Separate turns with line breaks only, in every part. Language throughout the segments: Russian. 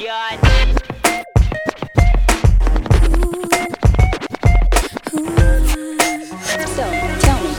блядь.
So, tell me.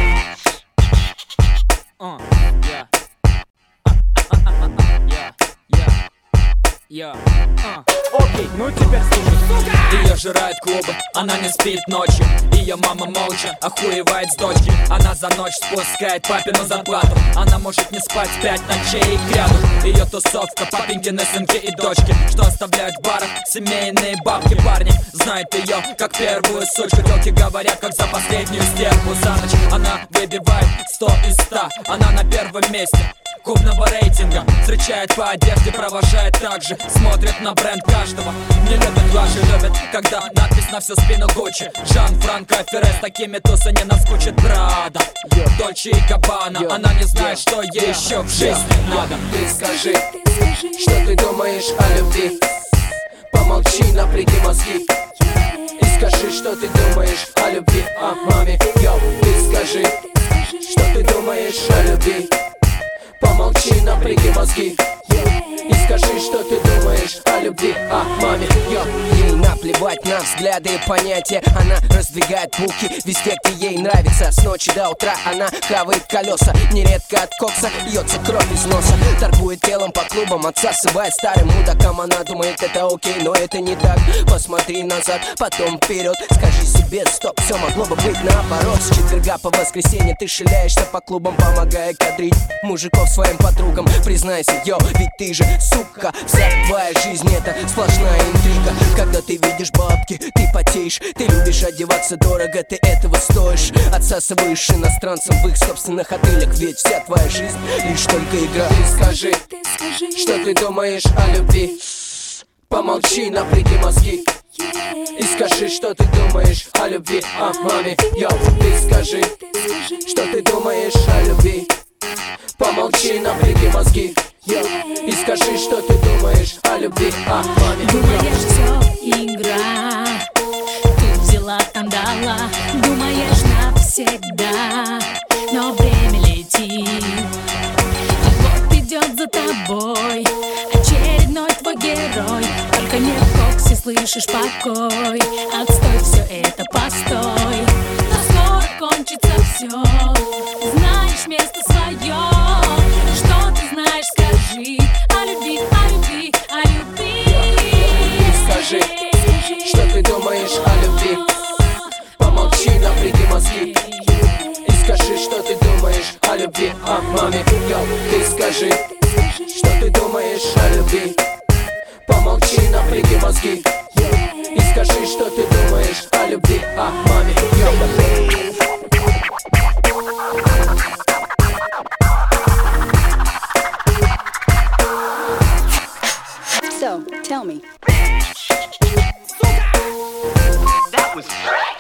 Окей, ну теперь слушай.
Ее жирают клубы, она не спит ночью. Ее мама молча охуевает с дочки. Она за ночь спускает папину зарплату. Она может не спать 5 ночей кряду. Ее тусовка, папенькины сынки и дочки, что оставляют в барах семейные бабки. Парни знают ее как первую сучку. Телки говорят, как за последнюю стерву. За ночь она выбивает 100 из 100. Она на первом месте клубного рейтинга. Встречает по одежде, провожает так же. Смотрит на бренд каждого. Не любят лажи, любят, когда надпись на всю спину Гуччи. Жан-Франко Ферре, с такими туса не наскучит. Прада, Дольче и Габбана. Она не знает, что ей еще в жизни надо.
Ты скажи, что ты думаешь о любви. Помолчи, напряги мозги. И скажи, что ты думаешь о любви, о маме. Йоу, ты скажи, что ты думаешь о любви. Помолчи, напряги мозги. И скажи, что ты думаешь о любви, о маме. Ей наплевать на взгляды и понятия. Она раздвигает булки везде, где ей нравится. С ночи до утра она хавает колеса. Нередко от кокса льется кровь из носа. Торгует телом по клубам, отсасывая старым мудакам. Она думает, это окей, но это не так. Посмотри назад, потом вперед. Скажи себе, стоп, все могло бы быть наоборот. С четверга по воскресенье ты шляешься по клубам, помогая кадрить мужиков своим подругам. Признайся, йо, ведь ты же сука. Вся твоя жизнь это сплошная интрига. Когда ты видишь бабки, ты потеешь. Ты любишь одеваться дорого, ты этого стоишь. Отсасываешь иностранцам в их собственных отелях. Ведь вся твоя жизнь лишь только игра. Ты скажи, что ты думаешь о любви. Помолчи, напряги мозги. И скажи, что ты думаешь о любви, о маме. Йоу, ты скажи, что ты думаешь о любви. Помолчи, напряги мозги. И скажи, что ты думаешь о любви, о маме.
Думаешь, все игра. Ты взяла, там дала. Думаешь навсегда. Но время летит. Вот идет за тобой очередной твой герой. Только не в коксе слышишь покой. Отстой, все это постой. Но скоро кончится все. Знаешь место свое. Что ты знаешь, скажи о любви, о любви, о любви.
Ты скажи, что ты думаешь о любви. Помолчи, напряги мозги. И скажи, что ты думаешь о любви, о маме. Йоу, ты скажи, что ты думаешь о любви. Помолчи, напряги мозги. И скажи, что ты думаешь о любви, о маме. Йоу.
So, tell me.
That was